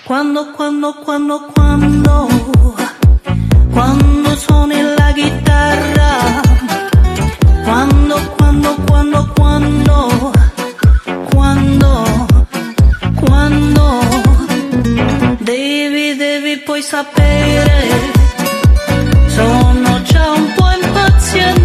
Quando suoni la chitarra, quando devi poi sapere, sono già un po' impaziente.